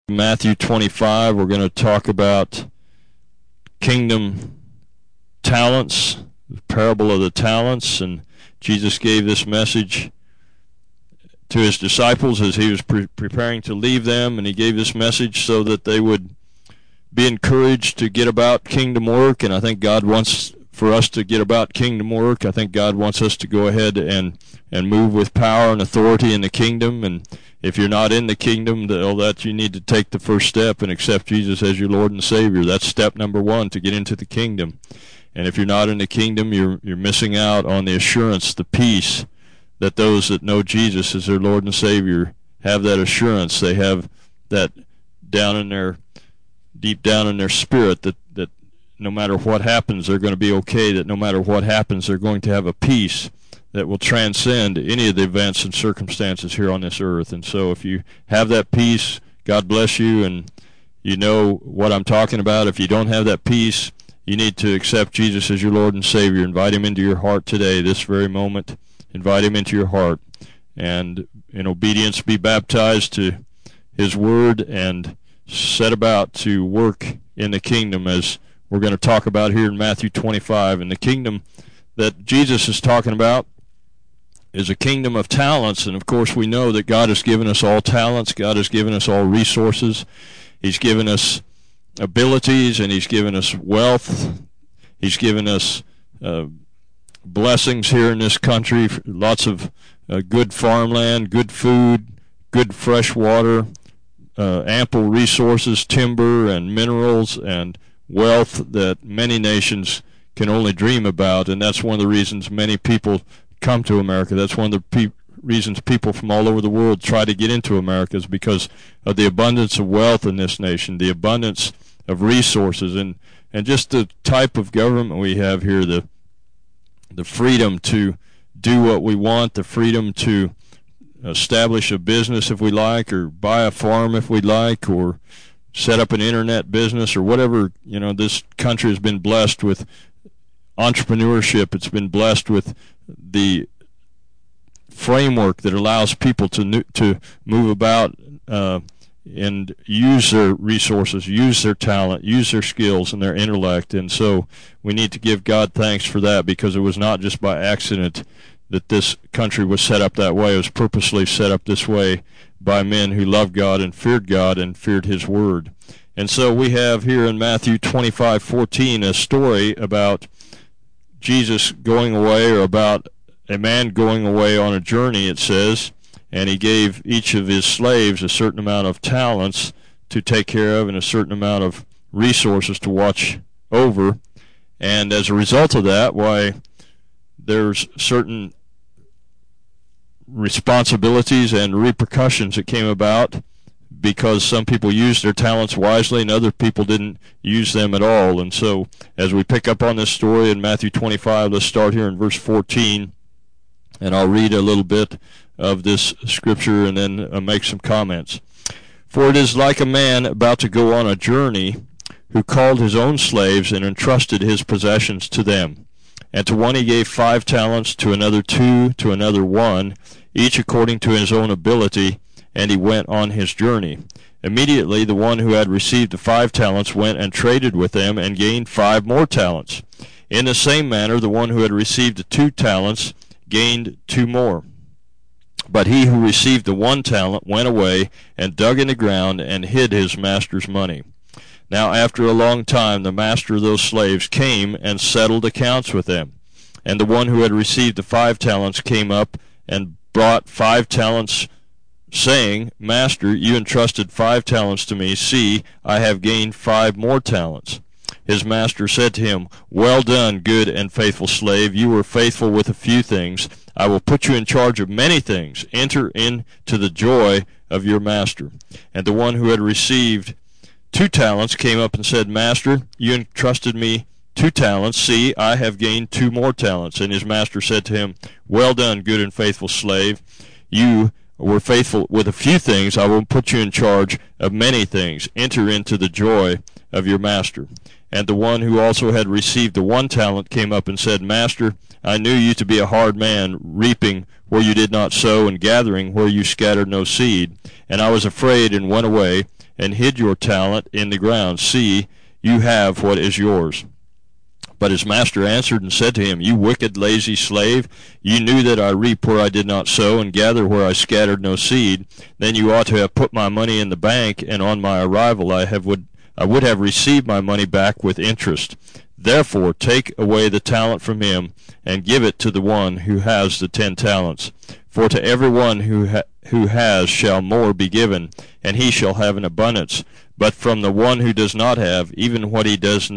Matthew 25, we're going to talk about kingdom talents, the parable of the talents, and Jesus gave this message to his disciples as he was preparing to leave them, and he gave this message so that they would be encouraged to get about kingdom work. And I think God wants for us to get about kingdom work. I think God wants us to go ahead and move with power and authority in the kingdom. And if you're not in the kingdom, that you need to take the first step and accept Jesus as your Lord and Savior. That's step number one to get into the kingdom. And if you're not in the kingdom, you're missing out on the assurance, the peace that those that know Jesus as their Lord and Savior have. That assurance. They have that deep down in their spirit that no matter what happens, they're going to be okay, that no matter what happens, they're going to have a peace that will transcend any of the events and circumstances here on this earth. And so if you have that peace, God bless you, and you know what I'm talking about. If you don't have that peace, you need to accept Jesus as your Lord and Savior. Invite him into your heart today, this very moment. Invite him into your heart, and in obedience be baptized to his word and set about to work in the kingdom, as we're going to talk about here in Matthew 25. And the kingdom that Jesus is talking about is a kingdom of talents. And of course we know that God has given us all talents. God has given us all resources. He's given us abilities, and he's given us wealth. He's given us blessings here in this country, lots of good farmland, good food, good fresh water, ample resources, timber and minerals and wealth that many nations can only dream about. And that's one of the reasons many people come to America. That's one of the reasons people from all over the world try to get into America, is because of the abundance of wealth in this nation, the abundance of resources, and just the type of government we have here, the freedom to do what we want, the freedom to establish a business if we like, or buy a farm if we like, or set up an internet business, or whatever. You know, this country has been blessed with entrepreneurship. It's been blessed with the framework that allows people to move about and use their resources, use their talent, use their skills and their intellect. And so we need to give God thanks for that, because it was not just by accident that this country was set up that way. It was purposely set up this way by men who loved God and feared his word. And so we have here in Matthew 25:14 a story about Jesus going away, or about a man going away on a journey, it says, and he gave each of his slaves a certain amount of talents to take care of and a certain amount of resources to watch over. And as a result of that, there's certain responsibilities and repercussions that came about, because some people used their talents wisely and other people didn't use them at all. And so as we pick up on this story in Matthew 25, let's start here in verse 14, and I'll read a little bit of this scripture and then make some comments. For it is like a man about to go on a journey, who called his own slaves and entrusted his possessions to them. And to one he gave 5 talents, to another 2, to another 1, each according to his own ability, and he went on his journey. Immediately the one who had received the 5 talents went and traded with them, and gained 5 more talents. In the same manner the one who had received the 2 talents gained 2 more. But he who received the 1 talent went away, and dug in the ground, and hid his master's money. Now after a long time the master of those slaves came and settled accounts with them. And the one who had received the 5 talents came up and brought 5 talents, saying, Master, you entrusted 5 talents to me. See, I have gained 5 more talents. His master said to him, Well done, good and faithful slave. You were faithful with a few things. I will put you in charge of many things. Enter into the joy of your master. And the one who had received 2 talents came up and said, Master, you entrusted me 2 talents. See, I have gained 2 more talents. And his master said to him, Well done, good and faithful slave. You were faithful with a few things. I will put you in charge of many things. Enter into the joy of your master. And the one who also had received the 1 talent came up and said, Master, I knew you to be a hard man, reaping where you did not sow, and gathering where you scattered no seed. And I was afraid, and went away, and hid your talent in the ground. See, you have what is yours." But his master answered and said to him, "You wicked, lazy slave, you knew that I reap where I did not sow, and gather where I scattered no seed. Then you ought to have put my money in the bank, and on my arrival I would have received my money back with interest. Therefore take away the talent from him, and give it to the one who has the 10 talents. For to every one who has shall more be given, and he shall have an abundance. But from the one who does not have, even what he does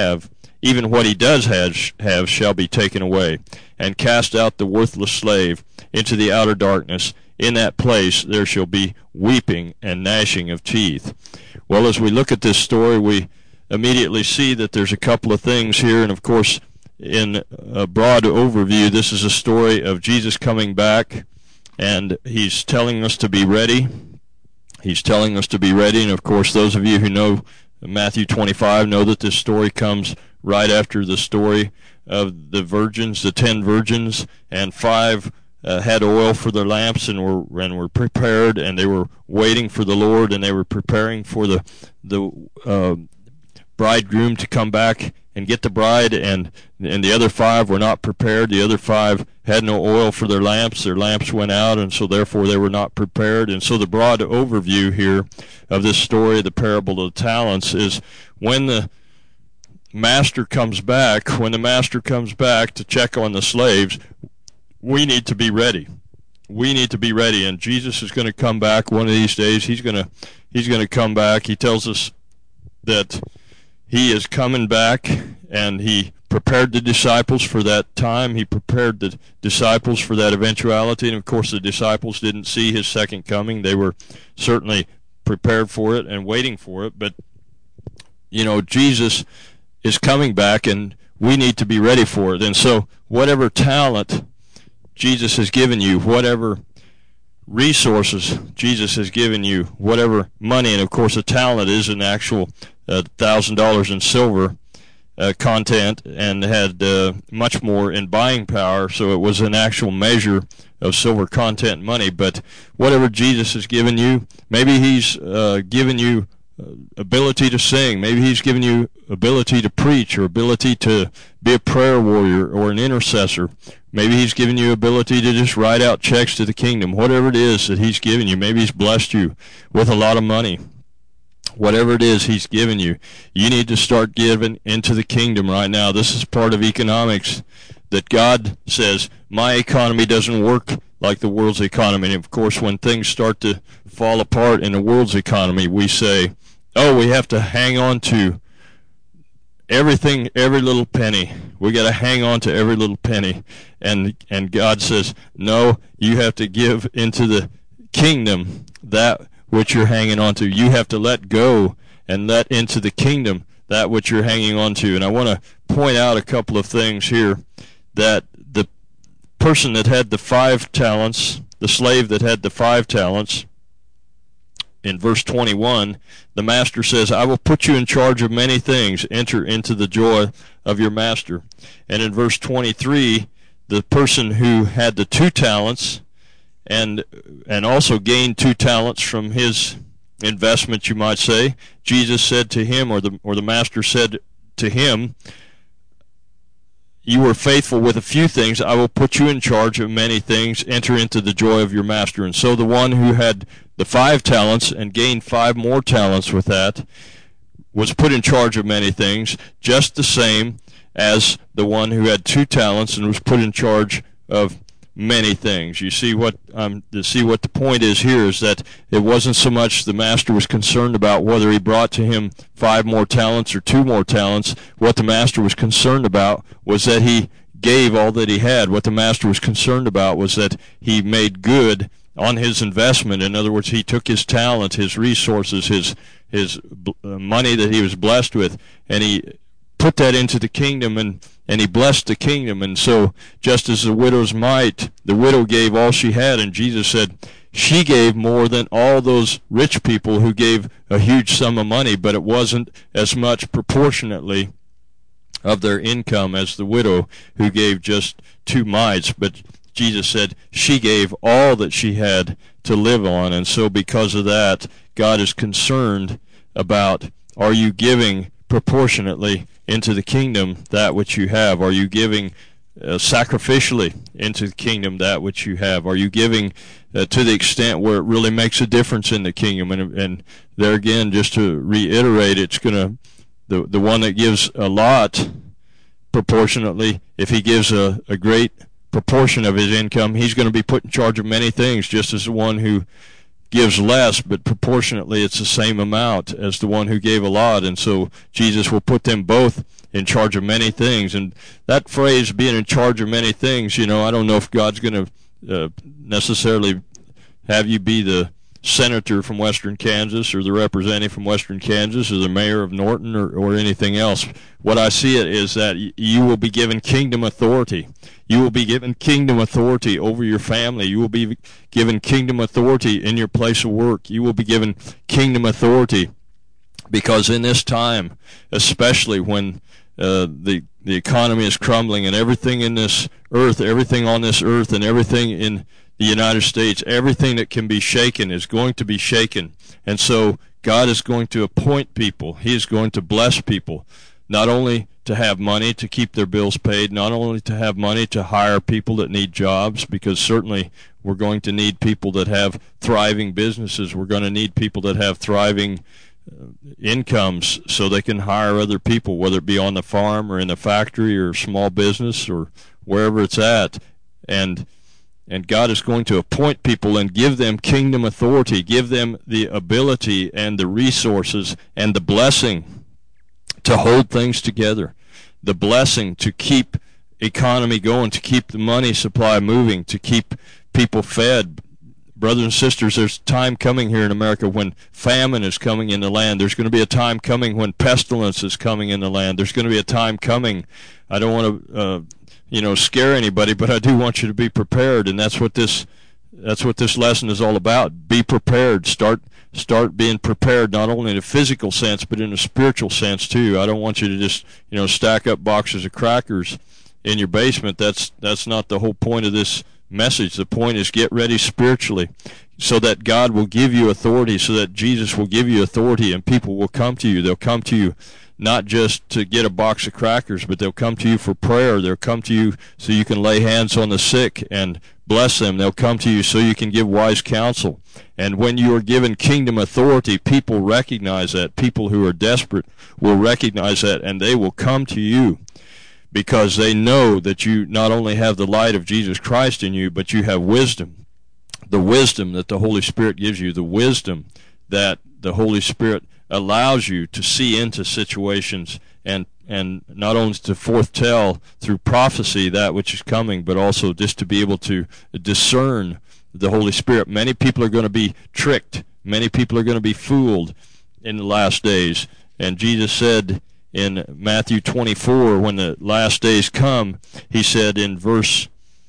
have shall be taken away. And cast out the worthless slave into the outer darkness. In that place there shall be weeping and gnashing of teeth." Well, as we look at this story, we immediately see that there's a couple of things here. And of course, in a broad overview, this is a story of Jesus coming back, and he's telling us to be ready. He's telling us to be ready. And of course, those of you who know Matthew 25 know that this story comes right after the story of the virgins, the 10 virgins, and 5 had oil for their lamps and were prepared, and they were waiting for the Lord, and they were preparing for the bridegroom to come back and get the bride, and the other 5 were not prepared. The other 5 had no oil for their lamps went out, and so therefore they were not prepared. And so the broad overview here of this story, the parable of the talents, is when the master comes back to check on the slaves, we need to be ready. We need to be ready, and Jesus is going to come back one of these days. He's going to come back. He tells us that he is coming back, and he prepared the disciples for that time. He prepared the disciples for that eventuality, and of course the disciples didn't see his second coming. They were certainly prepared for it and waiting for it, but Jesus is coming back, and we need to be ready for it. And so whatever talent Jesus has given you, whatever resources Jesus has given you, whatever money, and of course a talent is an actual $1,000 in silver content, and had much more in buying power, so it was an actual measure of silver content money. But whatever Jesus has given you, maybe he's given you ability to sing, maybe he's given you ability to preach, or ability to be a prayer warrior or an intercessor. Maybe he's given you ability to just write out checks to the kingdom. Whatever it is that he's given you, maybe he's blessed you with a lot of money. Whatever it is he's given you, you need to start giving into the kingdom right now. This is part of economics, that God says, my economy doesn't work like the world's economy. And of course, when things start to fall apart in the world's economy, we say, oh, we have to hang on to everything, every little penny. We got to hang on to every little penny. And God says, no, you have to give into the kingdom that which you're hanging on to. You have to let go and let into the kingdom that which you're hanging on to. And I want to point out a couple of things here, that the person that had the 5 talents, the slave that had the 5 talents, in verse 21, the master says, I will put you in charge of many things. Enter into the joy of your master. And in verse 23, the person who had the 2 talents and also gained 2 talents from his investment, you might say, Jesus said to him, or the master said to him, you were faithful with a few things, I will put you in charge of many things. Enter into the joy of your master. And so the one who had the 5 talents and gained 5 more talents with that was put in charge of many things, just the same as the one who had 2 talents and was put in charge of many things. You see what the point is here, is that it wasn't so much the master was concerned about whether he brought to him 5 more talents or 2 more talents. What the master was concerned about was that he gave all that he had. What the master was concerned about was that he made good on his investment. In other words, he took his talent, his resources, his money that he was blessed with, and he put that into the kingdom, and he blessed the kingdom. And so just as the widow's mite, the widow gave all she had, and Jesus said she gave more than all those rich people who gave a huge sum of money, but it wasn't as much proportionately of their income as the widow who gave just 2 mites. But Jesus said she gave all that she had to live on, and so because of that, God is concerned about, are you giving proportionately into the kingdom that which you have? Are you giving sacrificially into the kingdom that which you have? Are you giving to the extent where it really makes a difference in the kingdom? And there again, just to reiterate, it's going to, the one that gives a lot proportionately, if he gives a great proportion of his income, he's going to be put in charge of many things, just as the one who gives less, but proportionately it's the same amount as the one who gave a lot. And so Jesus will put them both in charge of many things. And that phrase, being in charge of many things, I don't know if God's going to necessarily have you be the senator from western Kansas, or the representative from western Kansas, or the mayor of Norton, or anything else. What I see it is that you will be given kingdom authority. You will be given kingdom authority over your family. You will be given kingdom authority in your place of work. You will be given kingdom authority, because in this time, especially when the economy is crumbling, and everything in this earth, everything on this earth, and everything in the United States, everything that can be shaken is going to be shaken. And so God is going to appoint people. He is going to bless people, not only to have money to keep their bills paid, not only to have money to hire people that need jobs, because certainly we're going to need people that have thriving businesses. We're going to need people that have thriving incomes so they can hire other people, whether it be on the farm or in the factory or small business or wherever it's at. And God is going to appoint people and give them kingdom authority, give them the ability and the resources and the blessing to hold things together, the blessing to keep economy going, to keep the money supply moving, to keep people fed. Brothers and sisters, there's time coming here in America when famine is coming in the land. There's going to be a time coming when pestilence is coming in the land. There's going to be a time coming. I don't want to scare anybody, but I do want you to be prepared, and that's what this lesson is all about. Be prepared. Start being prepared, not only in a physical sense, but in a spiritual sense too. I don't want you to just stack up boxes of crackers in your basement. That's not the whole point of this message. The point is, get ready spiritually, so that God will give you authority, so that Jesus will give you authority, and people will come to you. They'll come to you not just to get a box of crackers, but they'll come to you for prayer. They'll come to you so you can lay hands on the sick and bless them. They'll come to you so you can give wise counsel. And when you are given kingdom authority, people recognize that. People who are desperate will recognize that, and they will come to you, because they know that you not only have the light of Jesus Christ in you, but you have wisdom. The wisdom that the Holy Spirit gives you, the wisdom that the Holy Spirit allows you to see into situations, and not only to foretell through prophecy that which is coming, but also just to be able to discern the Holy Spirit. Many people are going to be tricked. Many people are going to be fooled in the last days. And Jesus said in Matthew 24, when the last days come, he said in verse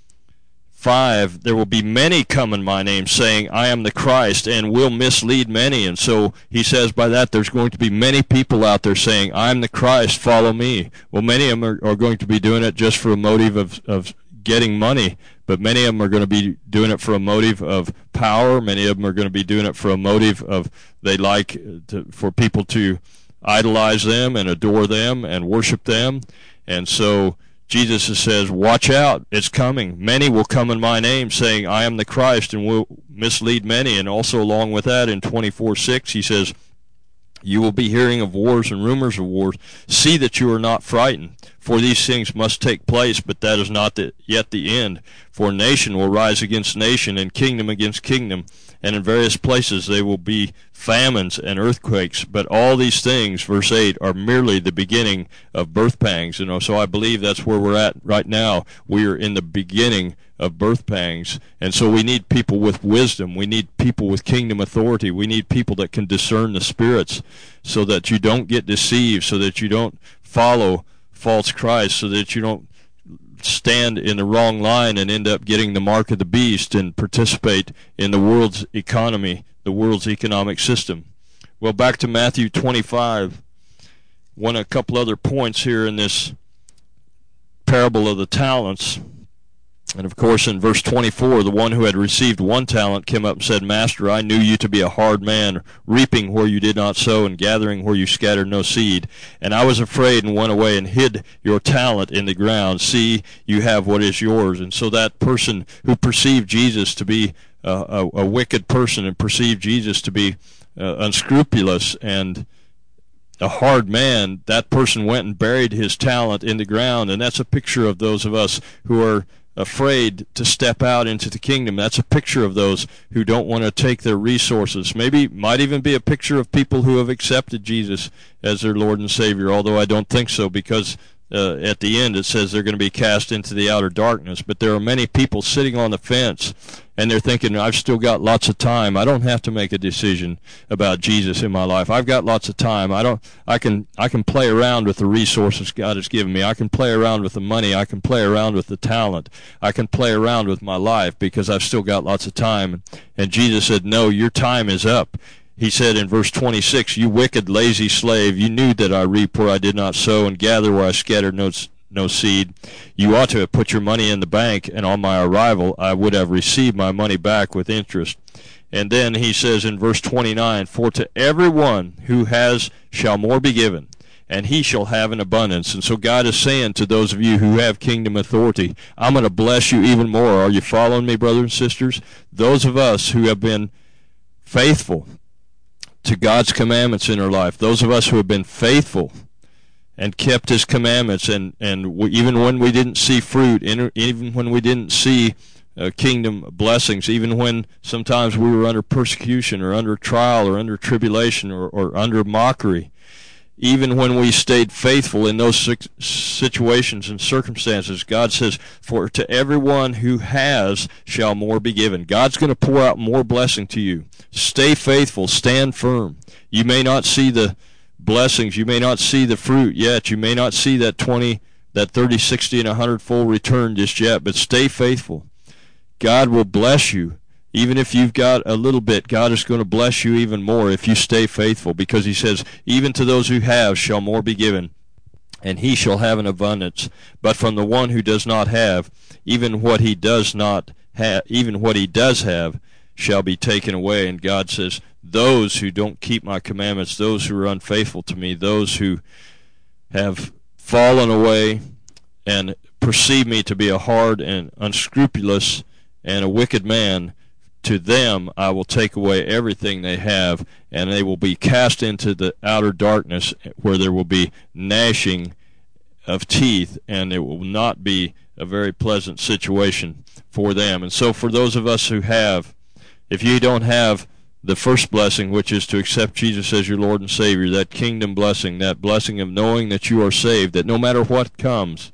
5, there will be many come in my name saying, I am the Christ, and will mislead many. And so he says by that there's going to be many people out there saying, I'm the Christ, follow me. Well, many of them are going to be doing it just for a motive of getting money, but many of them are going to be doing it for a motive of power. Many of them are going to be doing it for a motive of they like for people to idolize them and adore them and worship them. And so Jesus says, watch out, it's coming. Many will come in my name saying, I am the Christ, and will mislead many. And also along with that, in 24:6, he says, you will be hearing of wars and rumors of wars. See that you are not frightened, for these things must take place, but that is not yet the end. For nation will rise against nation, and kingdom against kingdom, and in various places there will be famines and earthquakes. But all these things, verse 8, are merely the beginning of birth pangs. So I believe that's where we're at right now. We are in the beginning of birth pangs. And so we need people with wisdom. We need people with kingdom authority. We need people that can discern the spirits, so that you don't get deceived, so that you don't follow false Christ, so that you don't stand in the wrong line and end up getting the mark of the beast and participate in the world's economy, the world's economic system. Well, back to Matthew 25. A couple other points here in this parable of the talents. And of course, in verse 24, the one who had received 1 talent came up and said, Master, I knew you to be a hard man, reaping where you did not sow, and gathering where you scattered no seed. And I was afraid and went away and hid your talent in the ground. See, you have what is yours. And so that person who perceived Jesus to be a wicked person and perceived Jesus to be unscrupulous and a hard man, that person went and buried his talent in the ground. And that's a picture of those of us who are afraid to step out into the kingdom. That's a picture of those who don't want to take their resources. Maybe might even be a picture of people who have accepted Jesus as their Lord and Savior, although I don't think so, because at the end it says they're going to be cast into the outer darkness. But there are many people sitting on the fence, and they're thinking, I've still got lots of time. I don't have to make a decision about Jesus in my life. I've got lots of time. I can play around with the resources God has given me. I can play around with the money. I can play around with the talent. I can play around with my life because I've still got lots of time. And Jesus said, no, your time is up. He said in verse 26, you wicked, lazy slave, you knew that I reap where I did not sow and gather where I scattered no seed. You ought to have put your money in the bank, and on my arrival I would have received my money back with interest. And then he says in verse 29, for to everyone who has shall more be given, and he shall have an abundance. And so God is saying to those of you who have kingdom authority, I'm going to bless you even more. Are you following me, brothers and sisters? Those of us who have been faithful to God's commandments in our life, those of us who have been faithful and kept his commandments, and even when we didn't see fruit, even when we didn't see kingdom blessings, even when sometimes we were under persecution or under trial or under tribulation or under mockery, even when we stayed faithful in those situations and circumstances, God says, for to everyone who has shall more be given. God's going to pour out more blessing to you. Stay faithful. Stand firm. You may not see the blessings. You may not see the fruit yet. You may not see that 20, that 30, 60, and 100-fold return just yet, but stay faithful. God will bless you. Even if you've got a little bit, God is going to bless you even more if you stay faithful, because he says, even to those who have shall more be given, and he shall have an abundance. But from the one who does not have, even what he does not have, even what he does have, shall be taken away. And God says, those who don't keep my commandments, those who are unfaithful to me, those who have fallen away and perceive me to be a hard and unscrupulous and a wicked man, to them I will take away everything they have, and they will be cast into the outer darkness, where there will be gnashing of teeth, and it will not be a very pleasant situation for them. And so for those of us who have, if you don't have the first blessing, which is to accept Jesus as your Lord and Savior, that kingdom blessing, that blessing of knowing that you are saved, that no matter what comes,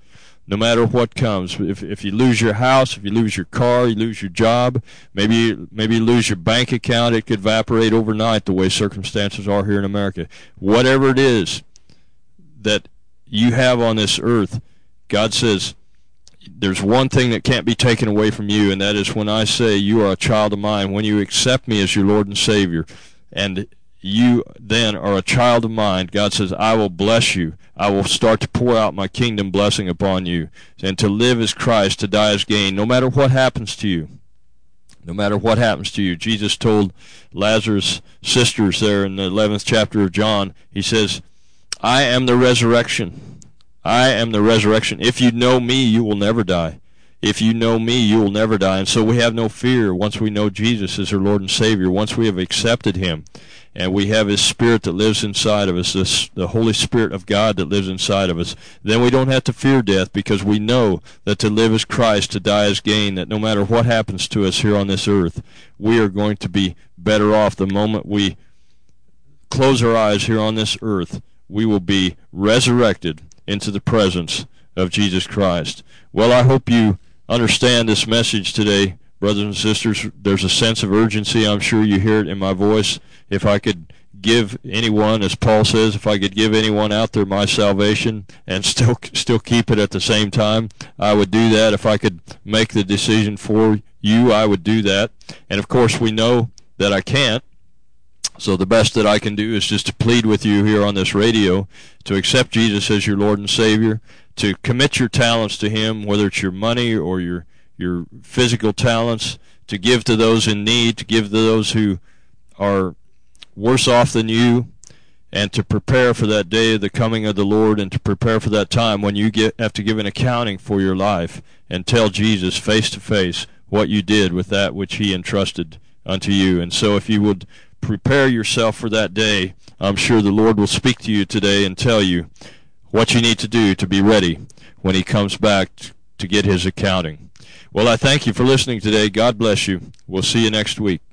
if you lose your house, if you lose your car, you lose your job, maybe you lose your bank account, it could evaporate overnight the way circumstances are here in America. Whatever it is that you have on this earth, God says, there's one thing that can't be taken away from you, and that is when I say you are a child of mine, when you accept me as your Lord and Savior, and you then are a child of mine, God says, I will bless you. I will start to pour out my kingdom blessing upon you. And to live as Christ, to die as gain, no matter what happens to you. No matter what happens to you. Jesus told Lazarus' sisters there in the 11th chapter of John, he says, I am the resurrection. I am the resurrection. If you know me, you will never die. If you know me, you will never die. And so we have no fear once we know Jesus as our Lord and Savior, once we have accepted him. And we have his Spirit that lives inside of us, the Holy Spirit of God that lives inside of us. Then we don't have to fear death, because we know that to live as Christ, to die as gain, that no matter what happens to us here on this earth, we are going to be better off. The moment we close our eyes here on this earth, we will be resurrected into the presence of Jesus Christ. Well, I hope you understand this message today, brothers and sisters. There's a sense of urgency. I'm sure you hear it in my voice. If I could give anyone, as Paul says, if I could give anyone out there my salvation and still keep it at the same time, I would do that. If I could make the decision for you, I would do that. And of course, we know that I can't. So the best that I can do is just to plead with you here on this radio to accept Jesus as your Lord and Savior, to commit your talents to him, whether it's your money or your your physical talents, to give to those in need, to give to those who are worse off than you, and to prepare for that day of the coming of the Lord, and to prepare for that time when you have to give an accounting for your life and tell Jesus face to face what you did with that which he entrusted unto you. And so if you would prepare yourself for that day, I'm sure the Lord will speak to you today and tell you what you need to do to be ready when he comes back to get his accounting. Well, I thank you for listening today. God bless you. We'll see you next week.